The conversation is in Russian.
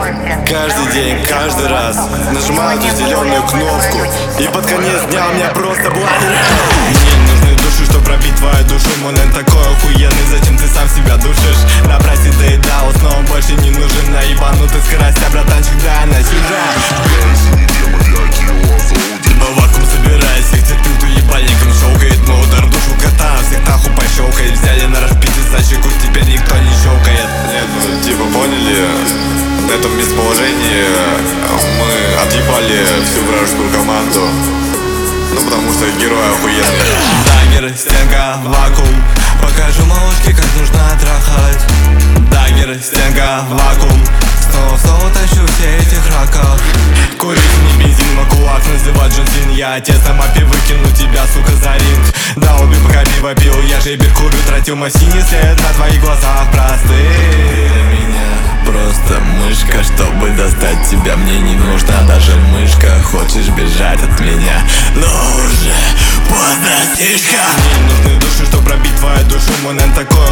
Каждый день, каждый раз нажимаю эту зеленую кнопку, и под конец дня у меня просто бланк. Мне нужны души, чтобы пробить твою душу. Момент такой охуенный, зачем ты сам себя душишь? На прасе доедал, снова больше не нужен. На ебанутый скоростя, братанчик, да, на сюжет. По вакуум собираясь, всех терпил, то ебальником щелкает. Мы удар в душу кота, всех нахуй пощелкает. Взяли на распите за щеку, теперь никто не щелкает. Нет, ну типа поняли, на этом местоположении мы отъебали всю вражескую команду. Ну потому что герой охуенный. Дагер, стенка, вакуум. Покажу малышке, как нужно трахать. Дагер, стенка, вакуум. Снова тащу все этих раков. Курить не бензин, но кулак называть Джонсин. Я отец на мапе, выкину тебя, сука, за ринг. Да убей, пока пиво пил, я же беркурю, тратил мой синий след на твоих глазах простых. Для меня просто мышка, чтобы достать тебя мне не нужна даже мышка. Хочешь бежать от меня, но уже поздно слишком. Мне нужны души, чтобы пробить твою душу. Мой нэн такой